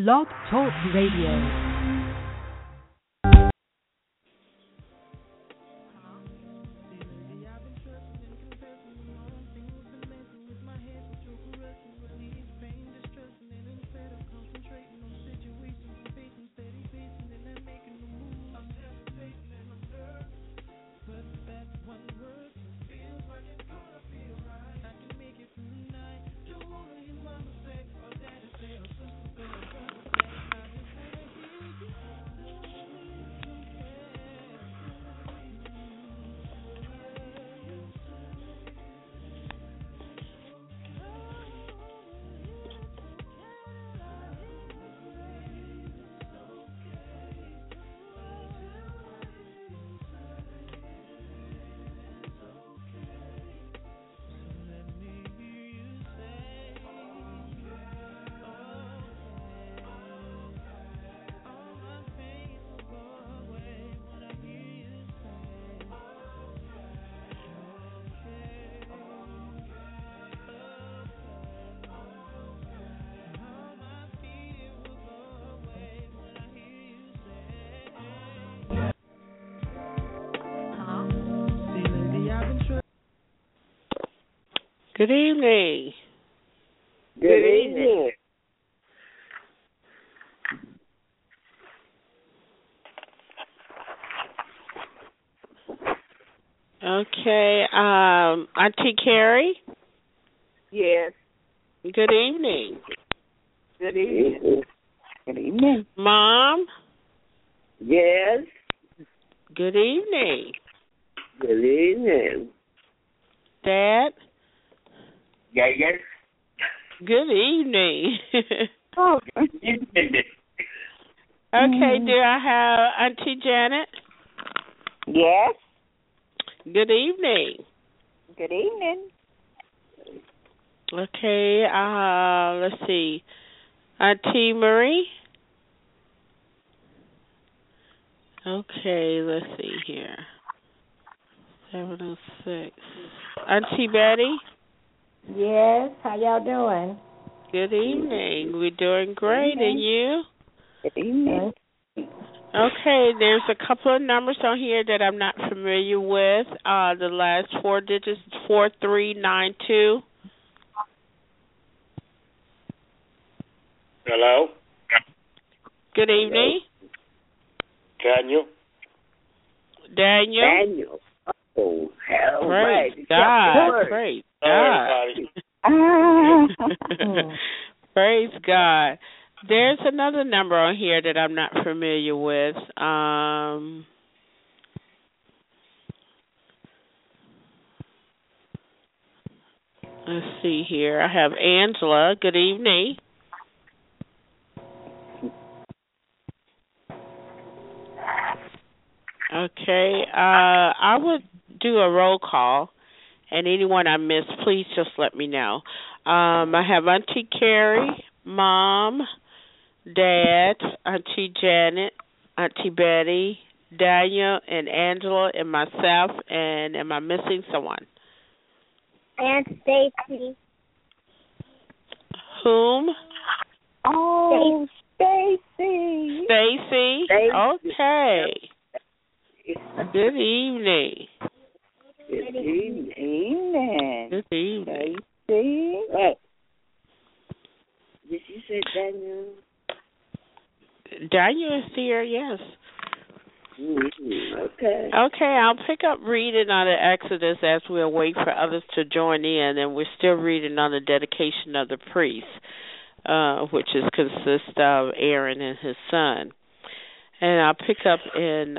Blog Talk Radio. Good evening. Good evening. Okay, Auntie Carrie? Yes. Good evening. Good evening. Good evening. Mom? Yes. Good evening. Good evening. Dad? Yes. Good evening. Oh, good evening. Okay, do I have Auntie Janet? Yes. Good evening. Good evening. Okay, let's see. Auntie Marie? Okay, let's see here. 706. Auntie Betty? Yes, how y'all doing? Good evening. We're doing great, and you? Good evening. Okay, there's a couple of numbers on here that I'm not familiar with. The last four digits, 4392. Hello? Good evening. Daniel? Daniel? Oh, hell Praise right. God. Praise God. Praise God. There's another number on here that I'm not familiar with. Let's see here. I have Angela. Good evening. Okay. I would do a roll call, and anyone I miss, please just let me know. I have Auntie Carrie, Mom, Dad, Auntie Janet, Auntie Betty, Daniel, and Angela, and myself. And am I missing someone? Aunt Stacy. Whom? Oh, Stacy. Stacy. Okay. Good evening. Good evening. Good evening. Stacy. What? Did you say Daniel? Daniel is here, yes. Okay. Okay, I'll pick up reading on the Exodus as we'll wait for others to join in, and we're still reading on the dedication of the priest, which consists of Aaron and his son. And I'll pick up in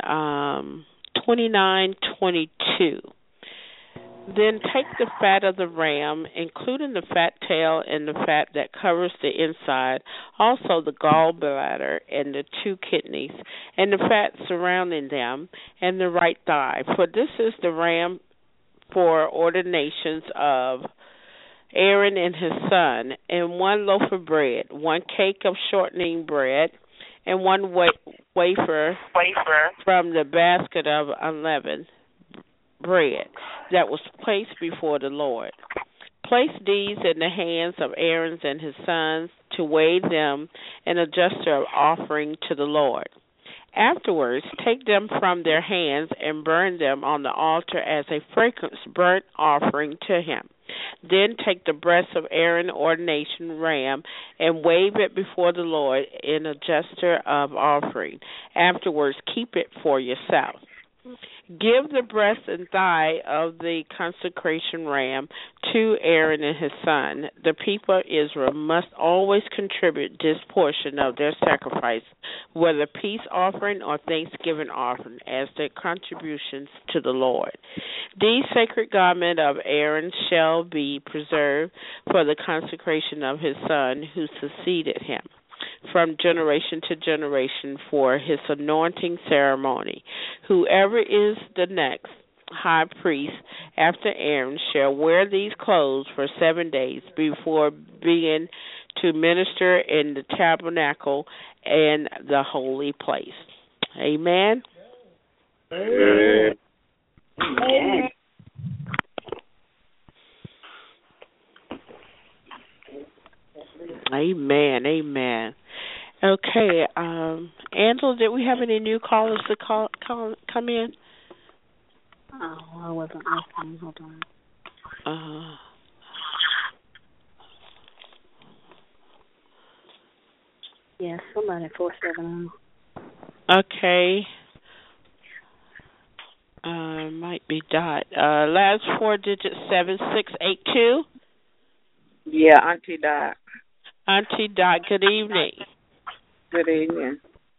29:22. Then take the fat of the ram, including the fat tail and the fat that covers the inside, also the gallbladder and the two kidneys, and the fat surrounding them, and the right thigh. For this is the ram for ordinations of Aaron and his son, and 1 loaf of bread, 1 cake of shortening bread, and 1 wafer from the basket of unleavened bread that was placed before the Lord. Place these in the hands of Aaron and his sons to weigh them and adjust their offering to the Lord. Afterwards, take them from their hands and burn them on the altar as a fragrance burnt offering to him. Then take the breast of Aaron's ordination ram and wave it before the Lord in a gesture of offering. Afterwards, keep it for yourself. Give the breast and thigh of the consecration ram to Aaron and his son. The people of Israel must always contribute this portion of their sacrifice, whether peace offering or thanksgiving offering, as their contributions to the Lord. These sacred garments of Aaron shall be preserved for the consecration of his son who succeeded him, from generation to generation for his anointing ceremony. Whoever is the next high priest after Aaron shall wear these clothes for 7 days before beginning to minister in the tabernacle and the holy place. Amen. Amen. Amen. Amen. Amen. Okay, Angela, did we have any new callers to come in? Oh, I wasn't listening. Hold on. Yes, somebody 471. Okay. Might be Dot. Last 4 digits 7682. Yeah, Auntie Dot. Auntie Dot, good evening. Good evening.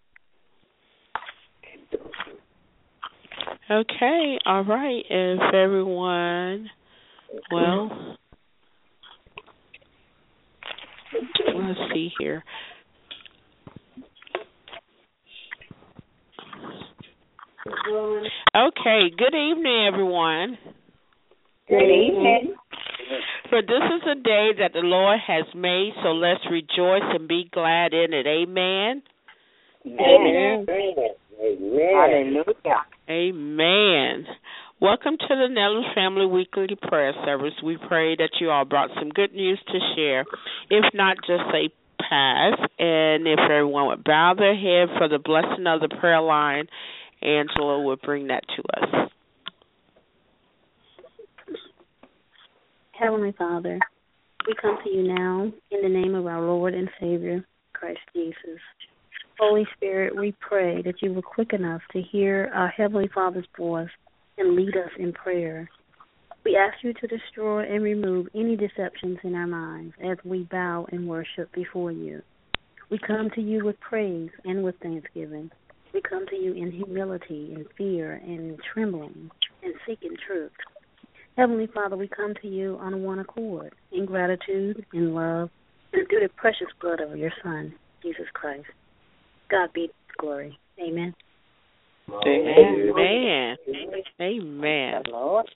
Okay, all right. If everyone, well, let's see here. Okay, good evening, everyone. Good evening. For this is a day that the Lord has made, so let's rejoice and be glad in it. Amen. Amen. Amen. Hallelujah. Amen. Welcome to the Nellis Family Weekly Prayer Service. We pray that you all brought some good news to share. If not, just say pass. And if everyone would bow their head for the blessing of the prayer line, Angela will bring that to us. Heavenly Father, we come to you now in the name of our Lord and Savior, Christ Jesus. Holy Spirit, we pray that you will quicken us to hear our Heavenly Father's voice and lead us in prayer. We ask you to destroy and remove any deceptions in our minds as we bow and worship before you. We come to you with praise and with thanksgiving. We come to you in humility and fear and trembling and seeking truth. Heavenly Father, we come to you on one accord, in gratitude, in love, and through the precious blood of your Son, Jesus Christ. God be the glory. Amen. Amen. Amen.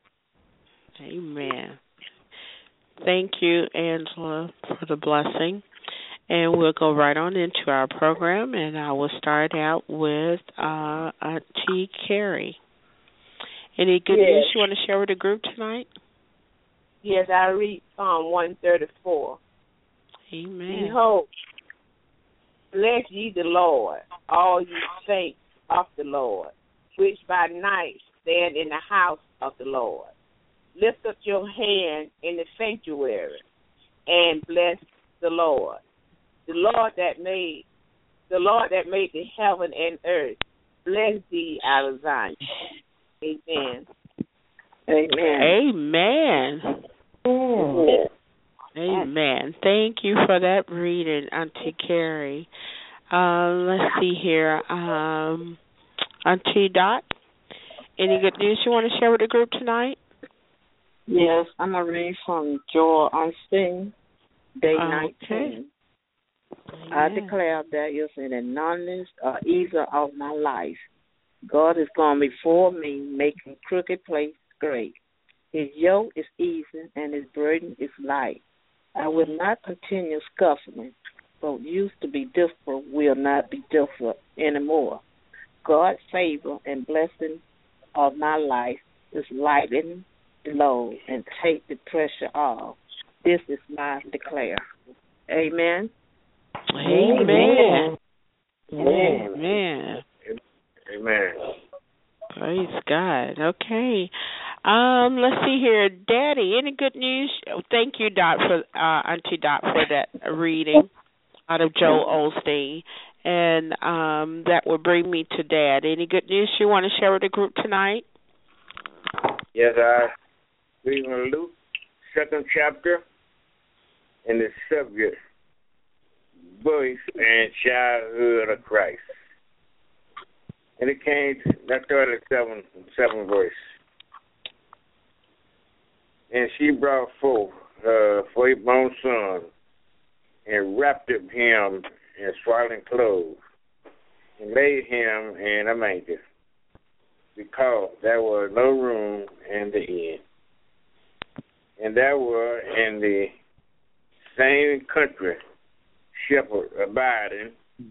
Amen. Thank you, Angela, for the blessing. And we'll go right on into our program, and I will start out with Auntie Carrie. Any good news you want to share with the group tonight? Yes, I read Psalm 134. Amen. Behold, bless ye the Lord, all ye saints of the Lord, which by night stand in the house of the Lord. Lift up your hand in the sanctuary and bless the Lord. The Lord that made the heaven and earth, bless thee out of Zion. Amen. Amen. Amen. Amen. Thank you for that reading, Auntie Carrie. Let's see here. Auntie Dot, any good news you want to share with the group tonight? Yes, I'm going to read from Joel Osteen, day Okay. 19. I declare that is an anonymous easer of my life. God is gone before me, making crooked places straight. His yoke is easy and his burden is light. I will not continue scuffling. What used to be difficult will not be difficult anymore. God's favor and blessing of my life is lighten the load and take the pressure off. This is my declare. Amen. Amen. Amen. Amen. Amen. Praise God. Okay. Let's see here. Daddy, any good news? Oh, thank you, Dot, for Auntie Dot, for that reading out of Joel Osteen. And that will bring me to Dad. Any good news you want to share with the group tonight? Yes, I read from Luke, 2nd chapter, and the subject, birth and childhood of Christ. And it came, that 37th verse. And she brought forth her firstborn son, and wrapped him in swaddling clothes, and laid him in a manger, because there was no room in the inn. And there were in the same country shepherds abiding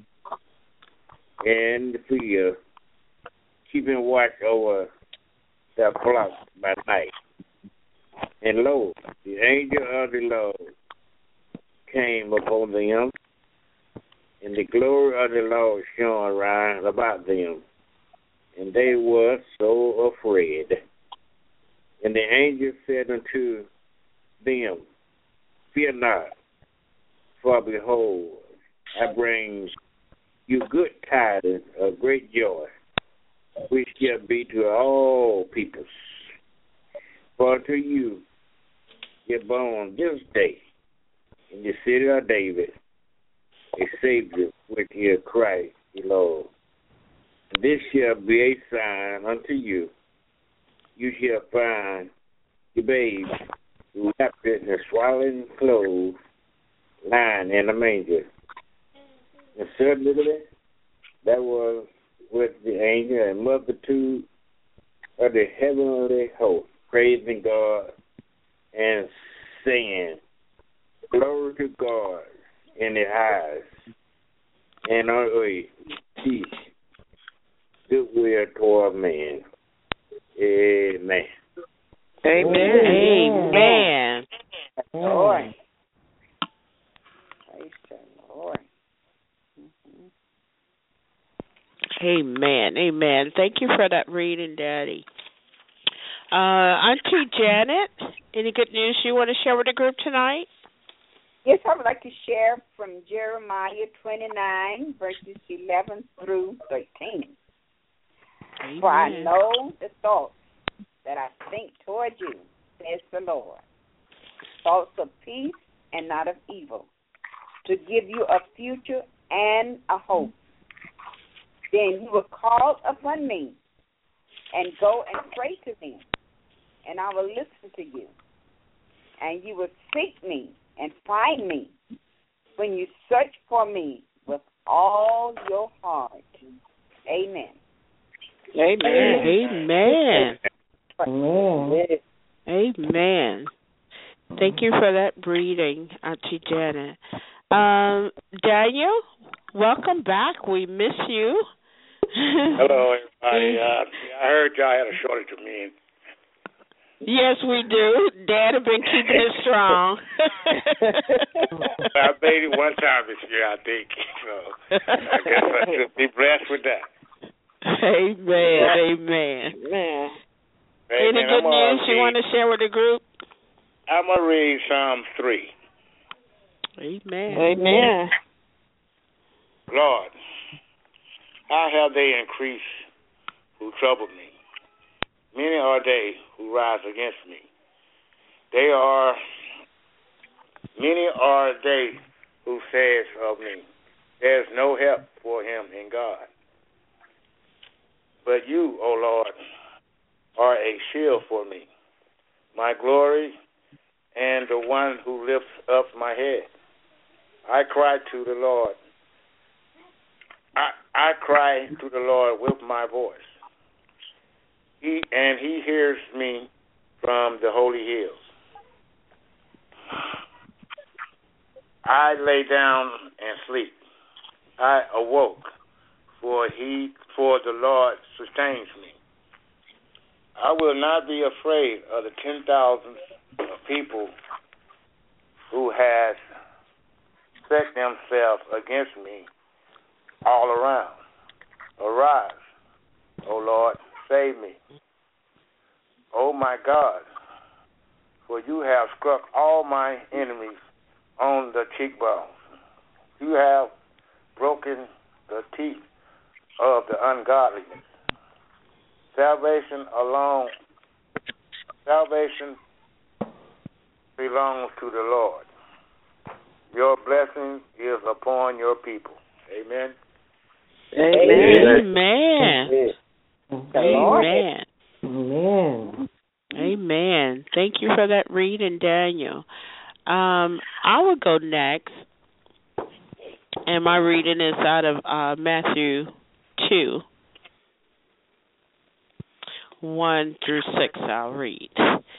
in the field, keeping watch over their flock by night. And lo, the angel of the Lord came upon them, and the glory of the Lord shone round about them, and they were so afraid. And the angel said unto them, Fear not, for behold, I bring you good tidings of great joy, which shall be to all peoples. For unto you is born this day in the city of David a Savior, which is Christ the Lord. And this shall be a sign unto you. You shall find the babe wrapped in the swaddling clothes, lying in a manger. And suddenly there was with the angel a multitude of the heavenly host, praising God and saying, Glory to God in the highest, and on earth peace, goodwill toward men. Amen. Amen. Amen. Lord. Praise the Lord. Amen. Amen. Thank you for that reading, Daddy. Auntie Janet, any good news you want to share with the group tonight? Yes, I would like to share from Jeremiah 29, verses 11 through 13. Amen. For I know the thoughts that I think toward you, says the Lord, thoughts of peace and not of evil, to give you a future and a hope. Then you will call upon me and go and pray to me, and I will listen to you. And you will seek me and find me when you search for me with all your heart. Amen. Amen. Amen. Amen. Thank you for that reading, Auntie Janet. Daniel, welcome back. We miss you. Hello, everybody. I heard y'all had a shortage of men. Yes, we do. Dad has been keeping it strong. I made it one time this year, I think. So I guess I should be blessed with that. Amen. Amen. Amen. Any good news you want to share with the group? I'm going to read Psalm 3. Amen. Amen. Lord, how have they increased who trouble me? Many are they who rise against me. Many are they who says of me, there's no help for him in God. But you, O Lord, are a shield for me, my glory, and the one who lifts up my head. I cry to the Lord. I cry to the Lord with my voice. He hears me from the holy hills. I lay down and sleep. I awoke, for the Lord sustains me. I will not be afraid of the 10,000 of people who has set themselves against me all around. Arise, O Lord, save me. O my God, for you have struck all my enemies on the cheekbones. You have broken the teeth of the ungodly. Salvation belongs to the Lord. Your blessing is upon your people. Amen. Amen. Amen. Amen. Amen. Thank you for that reading, Daniel. I will go next, and my reading is out of Matthew 2, 1 through 6. I'll read.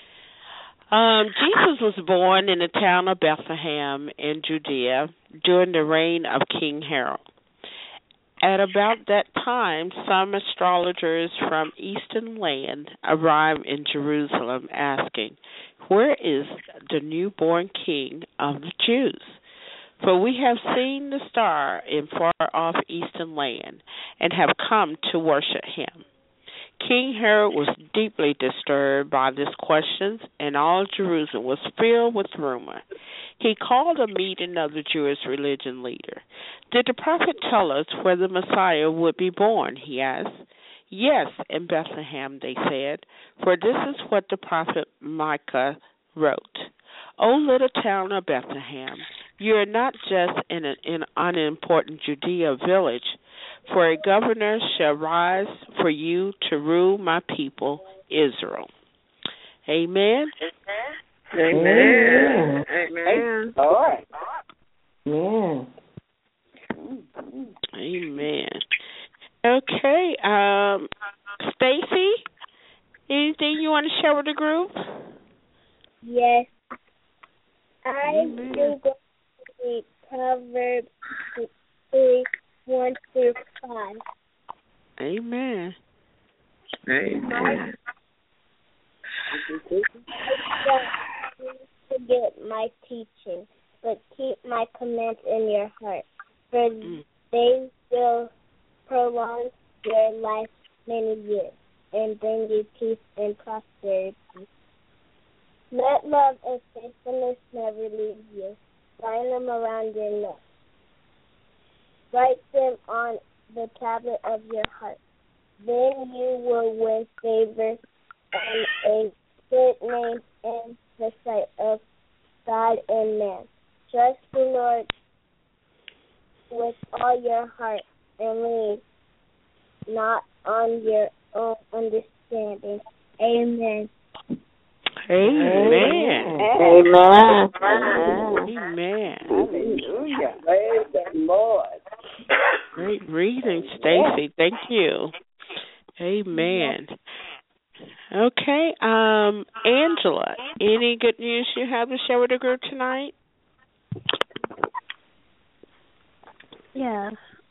Jesus was born in the town of Bethlehem in Judea during the reign of King Herod. At about that time, some astrologers from Eastern land arrived in Jerusalem asking, "Where is the newborn King of the Jews? For we have seen the star in far-off Eastern land and have come to worship him." King Herod was deeply disturbed by these questions, and all Jerusalem was filled with rumor. He called a meeting of the Jewish religion leader. "Did the prophet tell us where the Messiah would be born?" he asked. "Yes, in Bethlehem," they said, "for this is what the prophet Micah wrote. O little town of Bethlehem, you are not just in an unimportant Judea village, for a governor shall rise for you to rule my people, Israel." Amen. Amen. Amen. All right. Amen. Amen. Okay. Stacy, anything you want to share with the group? Yes. I do go to read Proverbs 3, 1 through 5. Amen. Amen. Forget my teaching, but keep my commands in your heart, for they will prolong your life many years and bring you peace and prosperity. Let love and faithfulness never leave you. Bind them around your neck. Write them on the tablet of your heart. Then you will win favor and a good name in the sight of God and man. Trust the Lord with all your heart and lean not on your own understanding. Amen. Amen. Amen. Amen. Hallelujah. Praise the Lord. Great reading, Stacy. Thank you. Amen. Okay, Angela, any good news you have to share with the group tonight? Yes.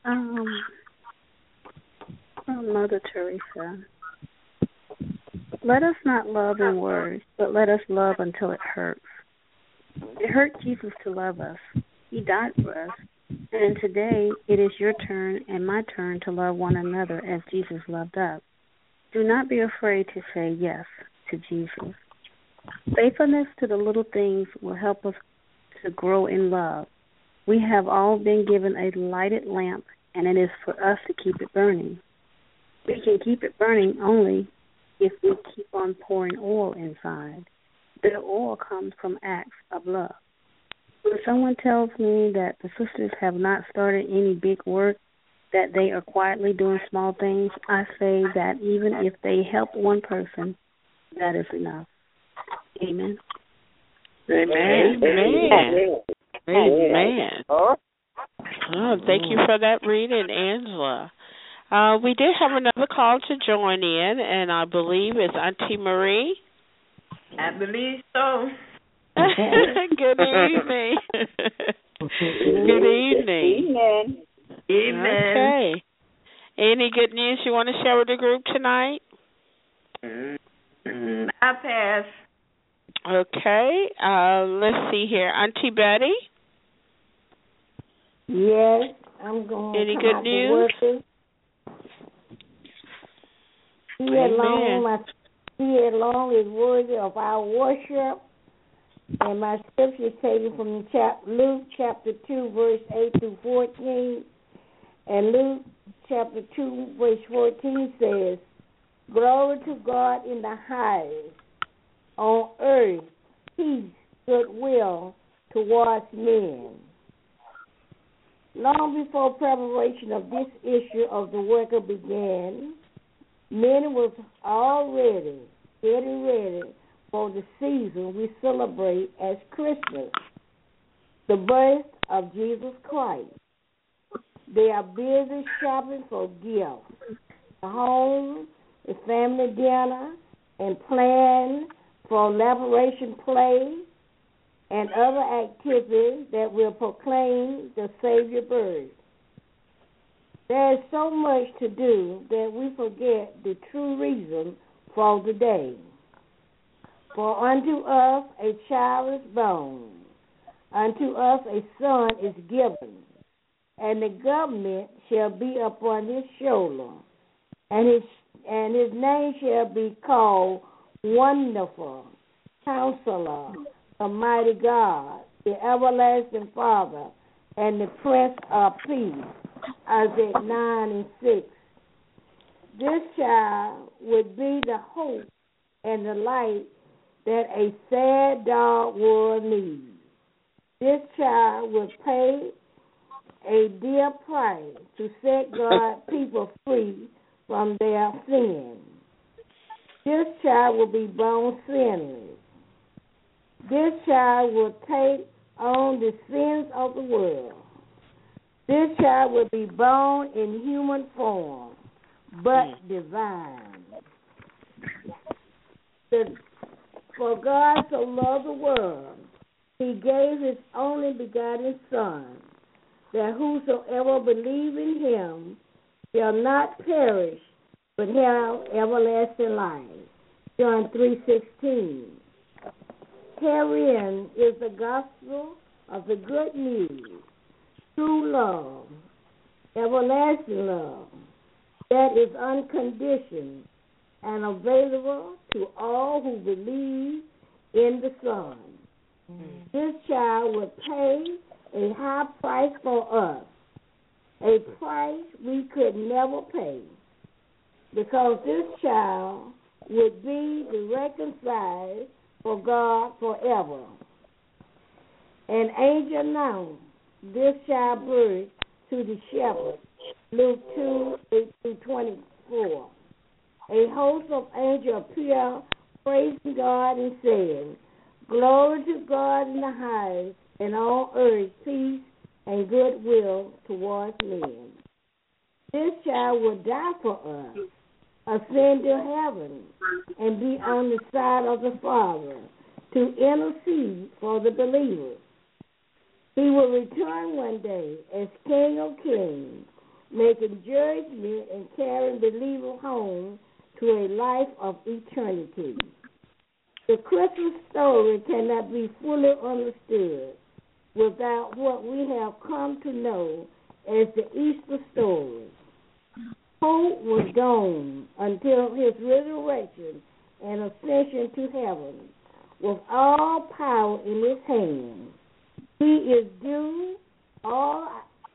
From Mother Teresa. Let us not love in words, but let us love until it hurts. It hurt Jesus to love us. He died for us. And today it is your turn and my turn to love one another as Jesus loved us. Do not be afraid to say yes to Jesus. Faithfulness to the little things will help us to grow in love. We have all been given a lighted lamp, and it is for us to keep it burning. We can keep it burning only if we keep on pouring oil inside. The oil comes from acts of love. When someone tells me that the sisters have not started any big work, that they are quietly doing small things, I say that even if they help one person, that is enough. Amen. Amen. Amen. Amen. Oh, thank you for that reading, Angela. We did have another call to join in, and I believe it's Auntie Marie. I believe so. Good evening. Good evening. Amen. Amen. Okay. Any good news you want to share with the group tonight? I pass. Okay. Let's see here. Auntie Betty? Yes, I'm going to Any come good out news? He alone is worthy of our worship. And my scripture is taken from Luke chapter 2, verse 8 through 14. And Luke chapter 2, verse 14 says, "Glory to God in the highest, on earth, peace, goodwill towards men." Long before preparation of this issue of the worker began, men was already getting ready for the season we celebrate as Christmas, the birth of Jesus Christ. They are busy shopping for gifts, a home, a family dinner, and plan for elaboration play and other activities that will proclaim the Savior birth. There is so much to do that we forget the true reason for the day. For unto us a child is born, unto us a son is given, and the government shall be upon his shoulder, and his name shall be called Wonderful, Counselor, the Mighty God, the Everlasting Father, and the Prince of Peace. Isaiah 9 and 6. This child would be the hope and the light that a sad, dark world needs. This child would pay a dear price to set God's people free from their sin. This child will be born sinless. This child will take on the sins of the world. This child will be born in human form, but divine. For God so loved the world, he gave his only begotten Son, that whosoever believe in him shall not perish, but have everlasting life. John 3:16. Herein is the gospel of the good news, true love, everlasting love, that is unconditioned and available to all who believe in the Son. This child will pay a high price for us, a price we could never pay, because this child would be the reconciled for God forever. An angel announced this child birth to the shepherd, Luke 2:8-24. A host of angels appeared, praising God and saying, "Glory to God in the highest, and on earth peace and goodwill towards men." This child will die for us, ascend to heaven, and be on the side of the Father to intercede for the believers. He will return one day as King of Kings, making judgment and carrying believers home to a life of eternity. The Christmas story cannot be fully understood without what we have come to know as the Easter story. Hope was gone until his resurrection and ascension to heaven, with all power in his hand. He is due all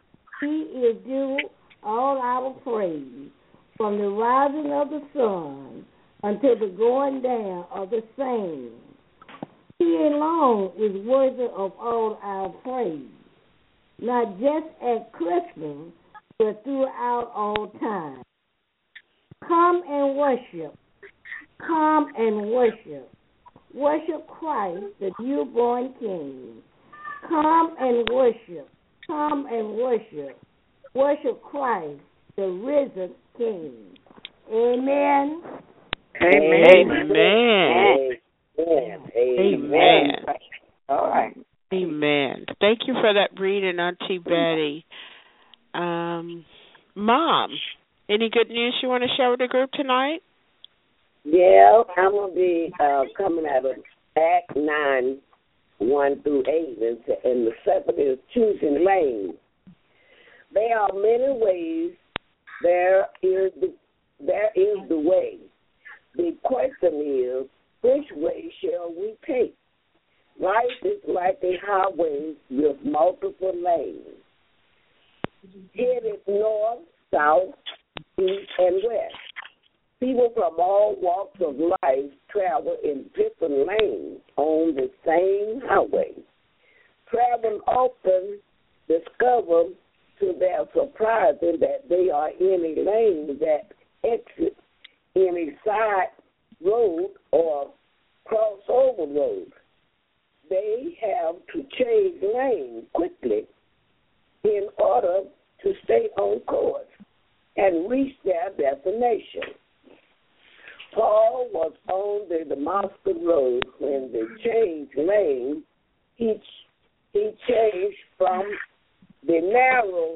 our praise, from the rising of the sun until the going down of the same. He alone is worthy of all our praise, not just at Christmas, but throughout all time. Come and worship. Come and worship. Worship Christ, the newborn King. Come and worship. Come and worship. Worship Christ, the risen King. Amen. Amen. Amen. Amen. All right. Amen. Thank you for that reading, Auntie Betty. Mom, any good news you want to share with the group tonight? Yeah, I'm going to be coming out of Act 9, 1 through 8, and the second is choosing lanes. There are many ways. There is the way. The question is, which way shall we take? Life is like a highway with multiple lanes, headed north, south, east, and west. People from all walks of life travel in different lanes on the same highway. Travel often discover to their surprise that they are in a lane that exits in a side road or crossover road. They have to change lanes quickly in order to stay on course and reach their destination. Paul was on the Damascus Road when they changed lane. He changed from the narrow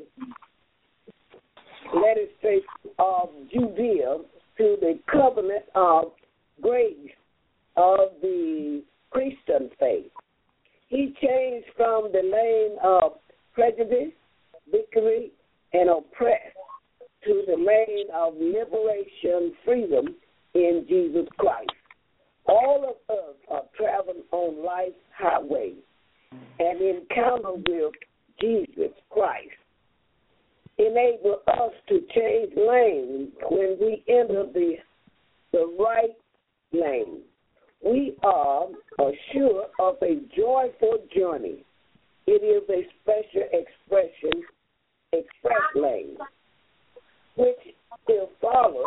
legislation of Judea to the covenant of grace of the Christian faith. He changed from the lane of prejudice, victory, and oppress to the lane of liberation, freedom in Jesus Christ. All of us are traveling on life's highway and encounter with Jesus Christ. Enable us to change lanes when we enter the right lane. We are assured of a joyful journey. It is a special express lane, which will follow,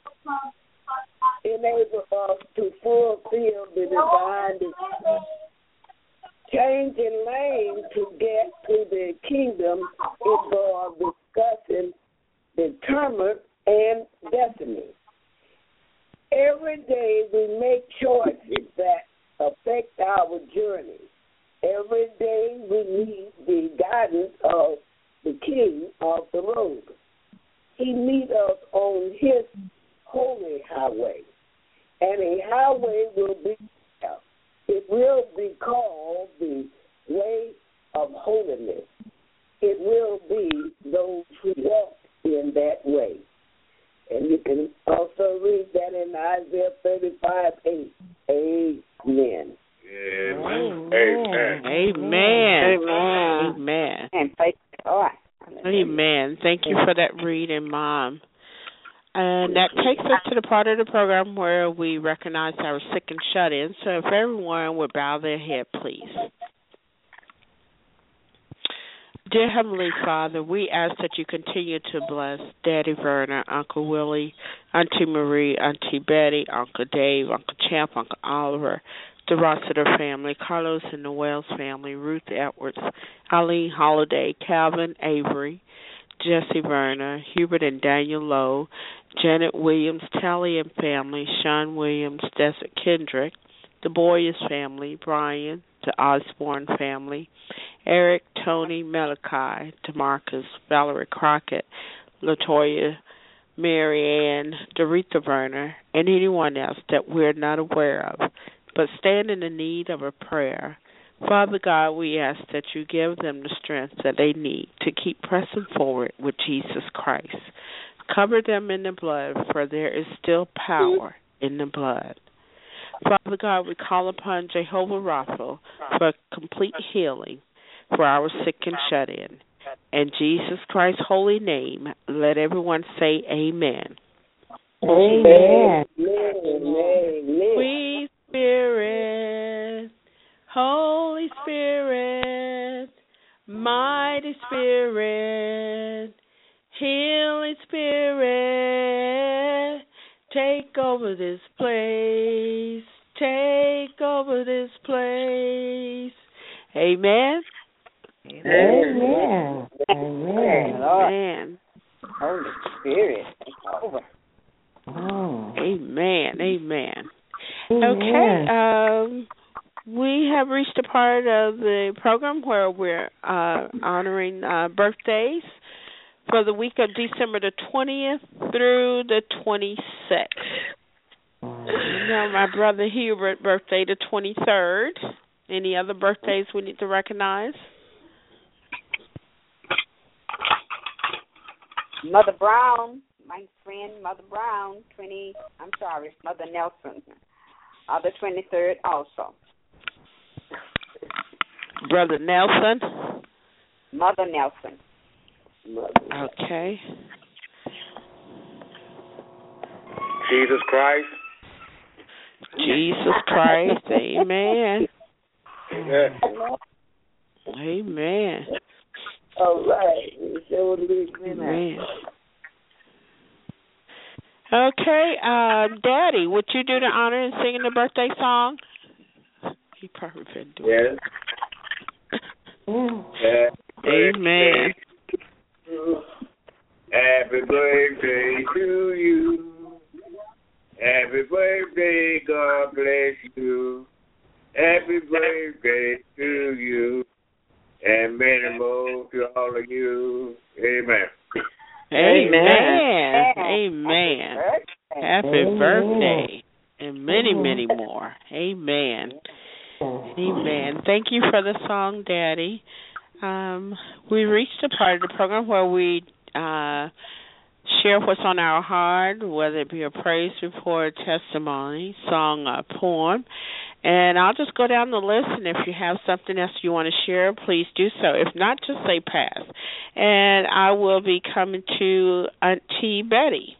enable us to fulfill the divine desire. Changing lane to get to the kingdom involves discussing determined and destiny. Every day we make choices that affect our journey. Every day we need the guidance of the King of the road. He meets us on his holy highway, and a highway will be there. It will be called the way of holiness. It will be those who walk in that way. And you can also read that in Isaiah 35:8. Amen. Amen. Amen. Amen. And praise God. Amen. Thank you for that reading, Mom. And that takes us to the part of the program where we recognize our sick and shut-in. So if everyone would bow their head, please. Dear Heavenly Father, we ask that you continue to bless Daddy Verner, Uncle Willie, Auntie Marie, Auntie Betty, Uncle Dave, Uncle Champ, Uncle Oliver, the Rossiter family, Carlos and the Wells family, Ruth Edwards, Eileen Holiday, Calvin Avery, Jesse Verner, Hubert and Daniel Lowe, Janet Williams, Tally and family, Sean Williams, Desert Kendrick, the Boyers family, Brian, the Osborne family, Eric, Tony, Malachi, DeMarcus, Valerie Crockett, LaToya, Mary Ann, Doretha Verner, and anyone else that we're not aware of, but stand in the need of a prayer. Father God, we ask that you give them the strength that they need to keep pressing forward with Jesus Christ. Cover them in the blood, for there is still power in the blood. Father God, we call upon Jehovah Rapha for complete healing for our sick and shut-in. In Jesus Christ's holy name, let everyone say amen. Amen. Sweet Spirit, Holy Spirit, Mighty Spirit, Healing Spirit, take over this place. Take over this place. Amen. Amen. Amen. Amen. Holy Spirit, take over. Oh. Amen. Amen. Okay. We have reached a part of the program where we're honoring birthdays for the week of December the 20th through the 26th. Now, my brother Hubert, birthday the 23rd. Any other birthdays we need to recognize? Mother Brown, my friend Mother Brown, Mother Nelson, the 23rd also. Brother Nelson? Mother Nelson. Okay. Jesus Christ. Jesus Christ. Amen. Amen. Amen. All right. Amen. Okay, Daddy, would you do the honor in singing the birthday song? He probably been doing it. Amen. Happy birthday to you. Happy birthday, God bless you. Happy birthday to you. And many more to all of you. Amen. Amen. Amen. Happy birthday. And many, many more. Amen. Amen. Thank you for the song, Daddy. We reached a part of the program where we share what's on our heart, whether it be a praise report, testimony, song, or poem. And I'll just go down the list, and if you have something else you want to share, please do so. If not, just say pass. And I will be coming to Auntie Betty.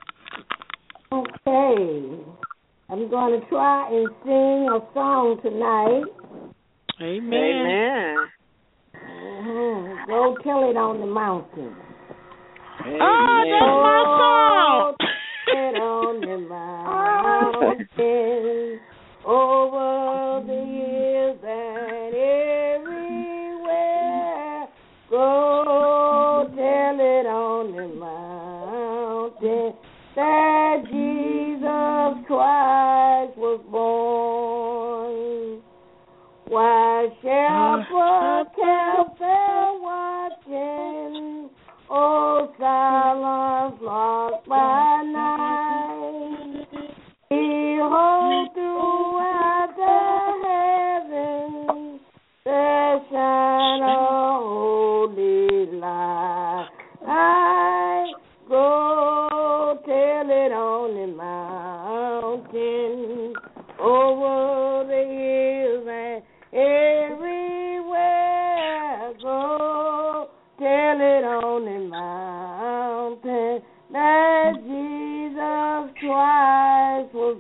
Okay. I'm going to try and sing a song tonight. Amen. Go tell it on the mountain. Amen. Oh, that's my song. Go tell it on the mountain. Over the hills and everywhere. Go tell it on the mountain that Jesus Christ was born. Why shepherds kept their watching, oh silence lost by night. Behold, throughout the heavens there shine a holy light. Go tell it on the mountain, over the hills and everywhere. Go tell it on the mountain that Jesus Christ was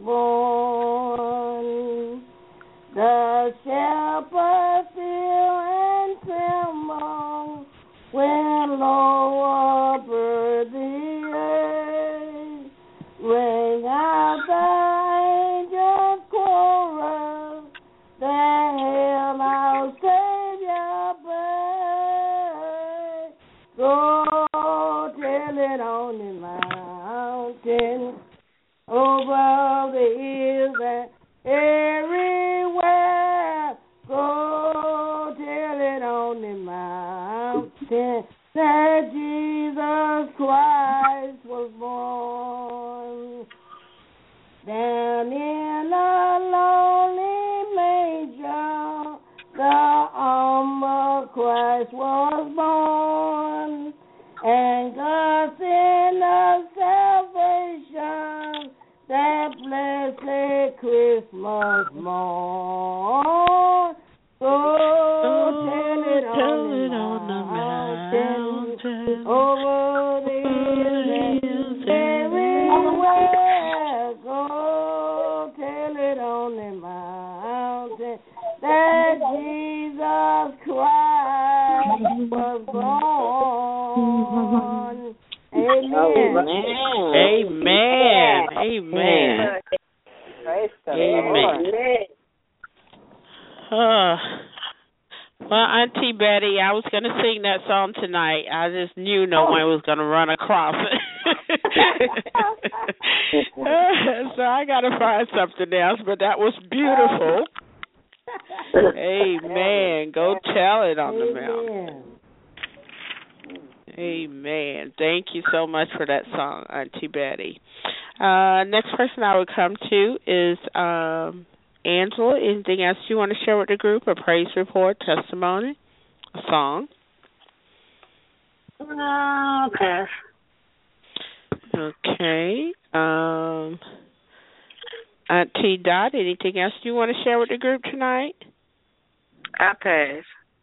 born. The shepherds still and tremble when low over the earth ring out the angels' chorus that hail our Savior birth. Go tell it on the mountain, over the hills and everywhere. Go tell it on the mountain that Jesus Christ was born. Down in a lonely manger, the humble Christ was born, and God sent us salvation that blessed Christmas morn. Go tell it on the mountain, over the hills and everywhere. Go tell it on the mountain that Jesus Christ was born. Amen. Amen. Amen. Praise the Amen. Lord. Well, Auntie Betty, I was going to sing that song tonight. I just knew no one was going to run across it. So I got to find something else, but that was beautiful. Amen. Go tell it on the mountain. Amen. Thank you so much for that song, Auntie Betty. Next person I would come to is Angela. Anything else you want to share with the group? A praise report, testimony, a song? Pass. Okay. Auntie Dot, anything else you want to share with the group tonight? I pass.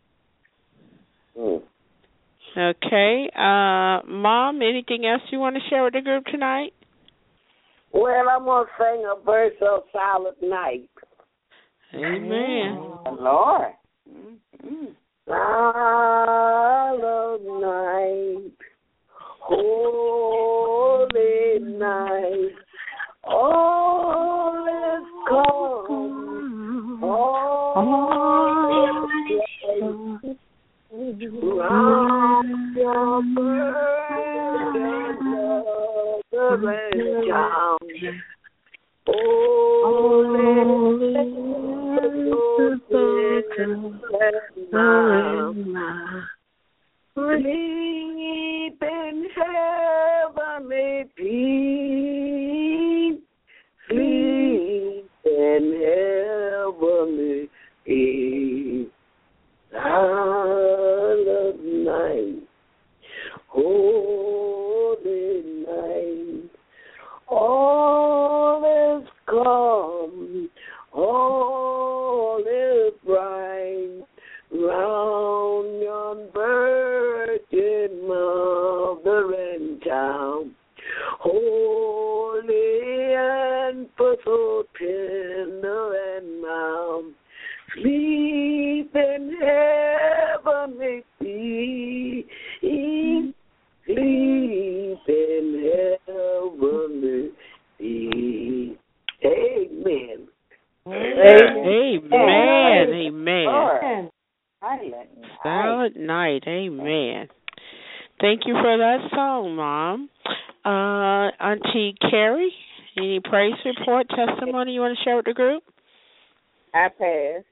Okay. Mom, anything else you want to share with the group tonight? Well, I'm going to sing a verse of Silent Night. Amen. Lord. Silent night, holy night, all is calm, all is round your burden, mother and child. Sleep in heavenly peace. Sleep in heavenly peace. Silent night, holy night. All is calm, all is bright, round yon virgin mother and child, holy and so tender and mild, sleep in heavenly peace, sleep in heavenly peace. Amen. Amen. Amen. Silent night. Amen. Thank you for that song, Mom. Auntie Carrie, any praise report, testimony you want to share with the group? I pass.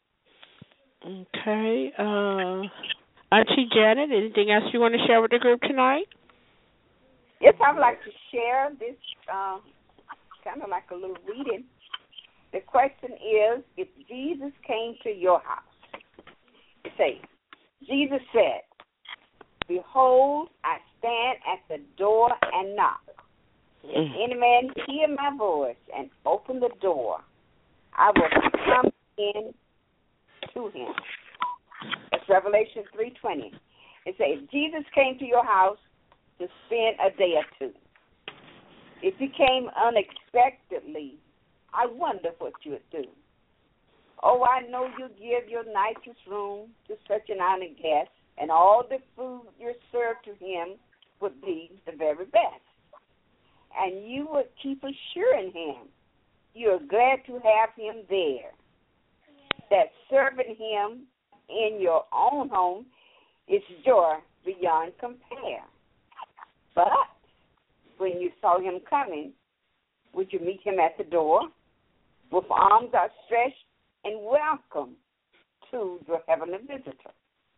Okay. Auntie Janet, anything else you want to share with the group tonight? Yes, I would like to share this, kind of like a little reading. The question is, if Jesus came to your house, say, Jesus said, behold, I stand at the door and knock. If any man hear my voice and open the door, I will come in to him. That's Revelation 3:20. It says, Jesus came to your house to spend a day or two. If he came unexpectedly, I wonder what you would do. Oh, I know you give your nicest room to such an honored guest, and all the food you serve to him would be the very best. And you would keep assuring him you're glad to have him there, that serving him in your own home is joy beyond compare. But when you saw him coming, would you meet him at the door with arms outstretched and welcome to your heavenly visitor?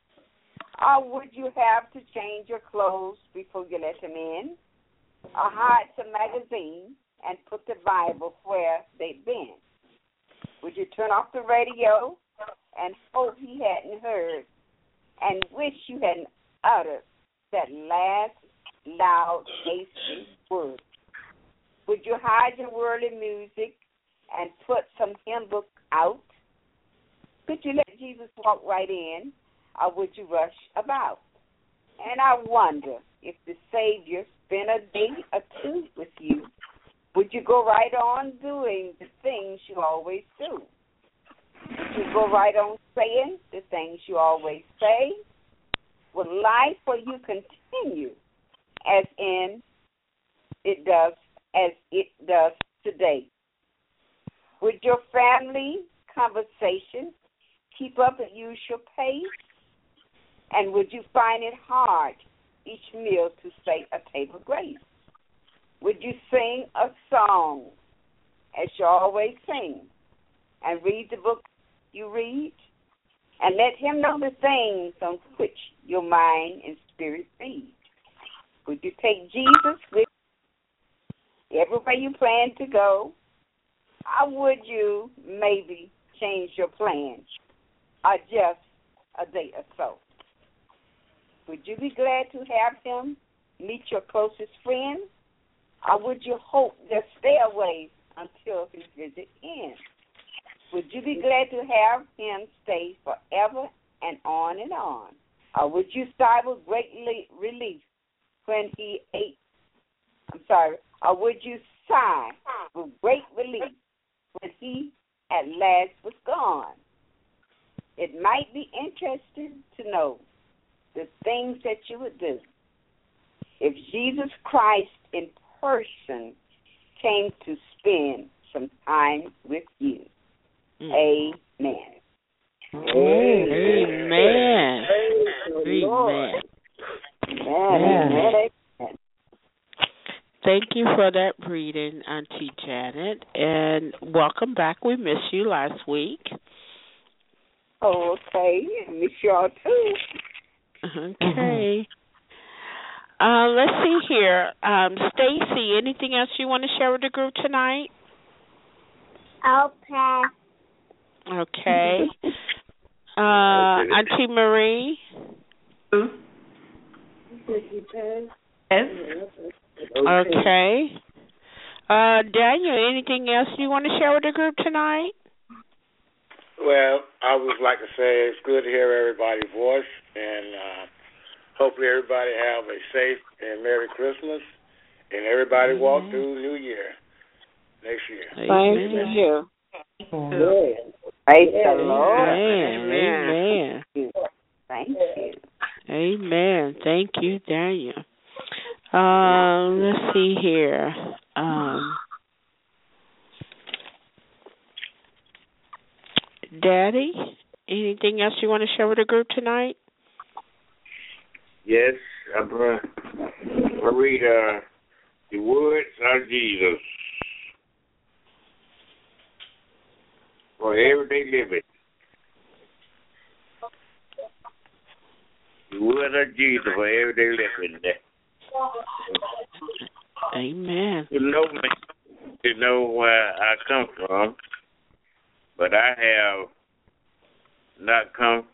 Or would you have to change your clothes before you let him in? Or hide some magazine and put the Bible where they've been? Would you turn off the radio and hope he hadn't heard and wish you hadn't uttered that last loud, hasty word? Would you hide your worldly music and put some hymn book out? Could you let Jesus walk right in, or would you rush about? And I wonder if the Savior spent a day or two with you, would you go right on doing the things you always do? Would you go right on saying the things you always say? Would life for you continue as it does today? Would your family conversation keep up at usual pace? And would you find it hard each meal to say a table grace? Would you sing a song as you always sing and read the book you read? And let him know the things on which your mind and spirit feed. Would you take Jesus with everywhere you plan to go, how would you maybe change your plans or just a day or so? Would you be glad to have him meet your closest friend, or would you hope they'll stay away until his visit ends? Would you be glad to have him stay forever and on and on? Or would you sigh with great relief when he ate? Or would you sigh with great relief when he at last was gone? It might be interesting to know the things that you would do if Jesus Christ in person came to spend some time with you. Amen. Amen. Amen. Amen. Thank you for that reading, Auntie Janet, and welcome back. We missed you last week. Oh, okay. Miss y'all too. Okay. Let's see here. Stacy, anything else you want to share with the group tonight? I'll pass. Okay. Auntie Marie? Yes. Okay. Daniel, anything else you want to share with the group tonight? Well, I would like to say it's good to hear everybody's voice, and hopefully everybody have a safe and Merry Christmas, and everybody walk through New Year next year. Thank you. Praise the Lord. Amen. Thank you. Amen. Thank you, Daniel. Let's see here. Daddy, anything else you want to share with the group tonight? Yes, I'm going to read the words of Jesus for everyday living. The word of Jesus for everyday living. Amen. You know me, you know where I come from, but I have not come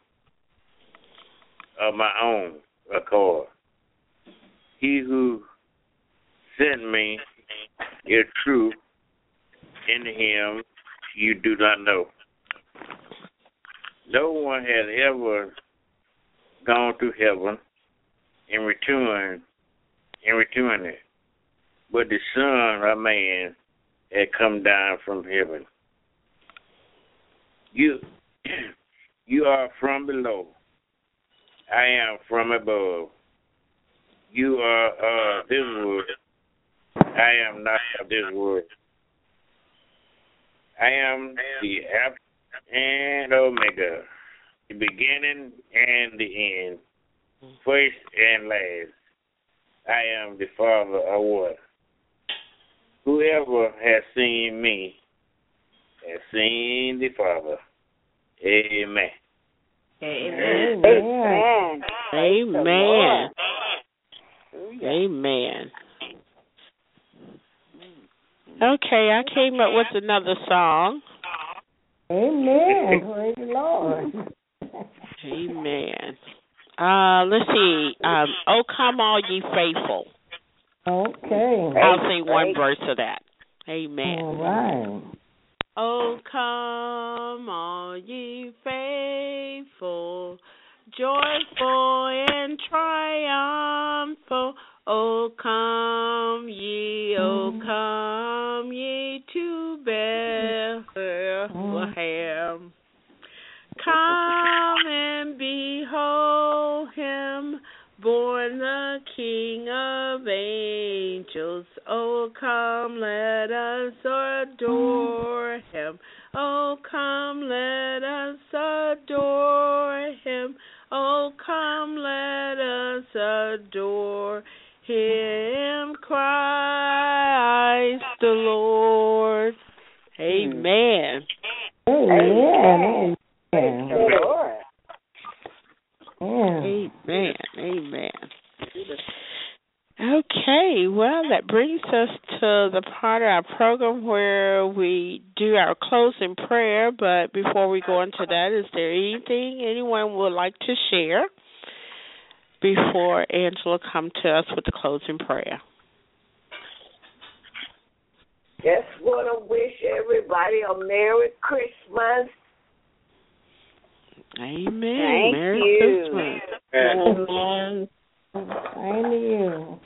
of my own accord. He who sent me is true. In him you do not know. No one has ever gone to heaven in return it, but the Son of Man had come down from heaven. You are from below. I am from above. You are this world. I am not of this world. I am the Alpha and Omega, the beginning and the end, first and last. I am the Father of what? Whoever has seen me has seen the Father. Amen. Amen. Amen. Amen. Okay, I came up with another song. Amen. Praise the Lord. Amen. Let's see. Oh, come all ye faithful. Okay. I'll sing one verse of that. Amen. All right. Oh, come all ye faithful, joyful and triumphal. Oh, come ye to Bethlehem. Come and behold him, born the King of angels. Oh, come, let us adore him. Oh, come, let us adore him. Oh, come, let us adore him, Christ the Lord. Amen. Amen. Lord. Amen. Amen. Okay, well, that brings us to the part of our program where we do our closing prayer. But before we go into that, is there anything anyone would like to share before Angela comes to us with the closing prayer? Just want to wish everybody a Merry Christmas. Amen. Thank Merry you. Christmas. Amen. Same to you.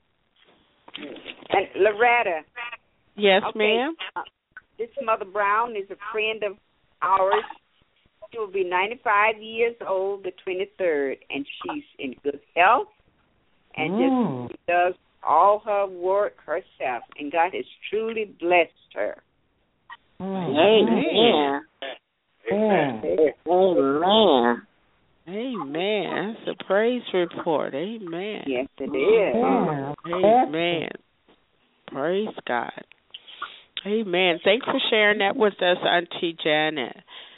And Loretta. Yes, okay, ma'am. This Mother Brown is a friend of ours. She will be 95 years old the 23rd, and she's in good health and just does all her work herself, and God has truly blessed her. Amen. Amen. Amen. That's a praise report. Amen. Yes, it is. Amen. Praise God. Amen. Thanks for sharing that with us, Auntie Janet.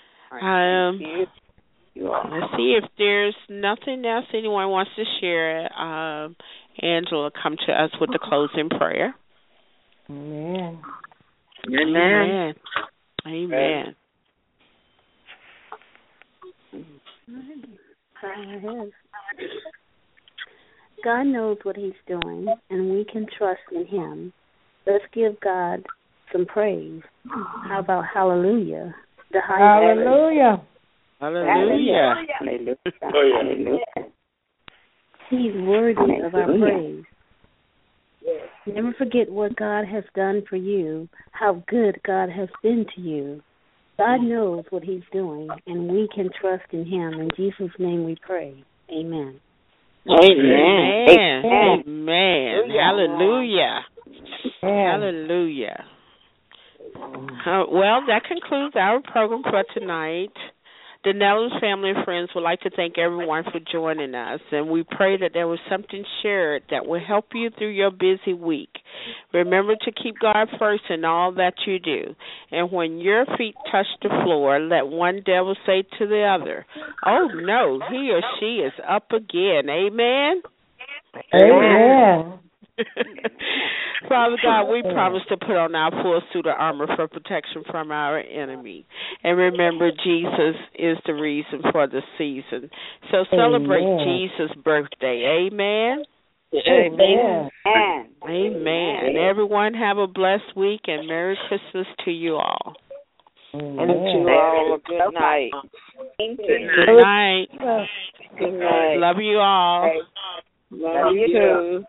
Let's see if there's nothing else anyone wants to share. Angela, come to us with the closing prayer. Amen. Amen. Amen. God knows what he's doing, and we can trust in him. Let's give God some praise. How about hallelujah? The Hallelujah. Hallelujah. Hallelujah. Hallelujah. He's worthy of our praise. Never forget what God has done for you, how good God has been to you. God knows what he's doing, and we can trust in him. In Jesus' name we pray. Amen. Amen. Amen. Amen. Hallelujah. Hallelujah. Well, that concludes our program for tonight. The Nellums family and friends would like to thank everyone for joining us, and we pray that there was something shared that will help you through your busy week. Remember to keep God first in all that you do, and when your feet touch the floor, let one devil say to the other, "Oh no, he or she is up again." Amen? Amen. Father God, we promise to put on our full suit of armor for protection from our enemy. And remember, Jesus is the reason for the season. So celebrate Jesus' birthday. Amen? Amen. Amen. Everyone have a blessed week and Merry Christmas to you all. And to you all a good night. Good night. Good night. Love you all. Love you too.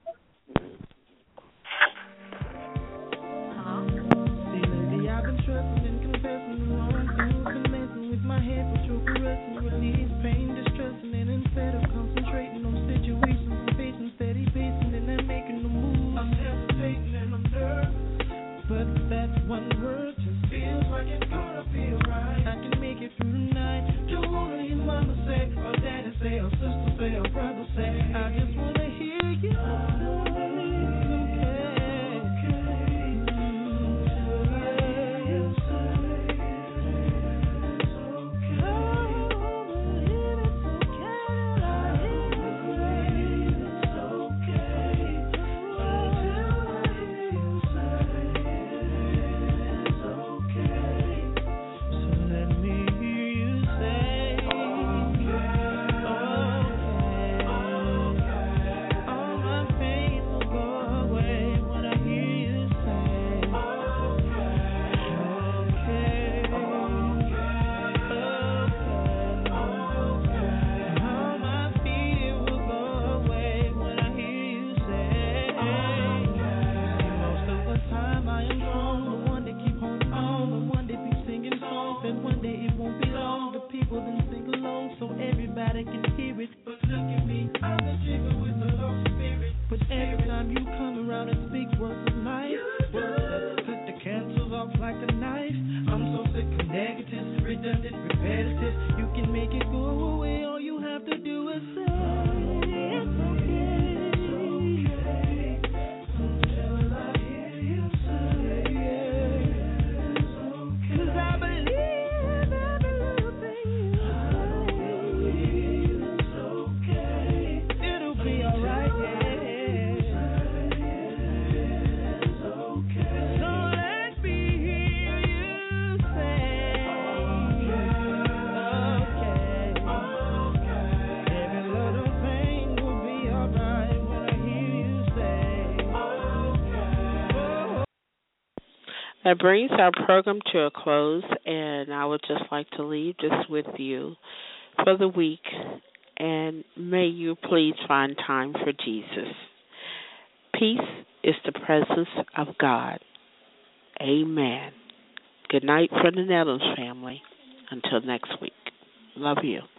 One word just feels like it's gonna be alright. I can make it through the night. Don't wanna hear mama say, or daddy say, or sister say, or brother say. I just wanna hear you. That brings our program to a close, and I would just like to leave this with you for the week, and may you please find time for Jesus. Peace is the presence of God. Amen. Good night from the Nettles family. Until next week. Love you.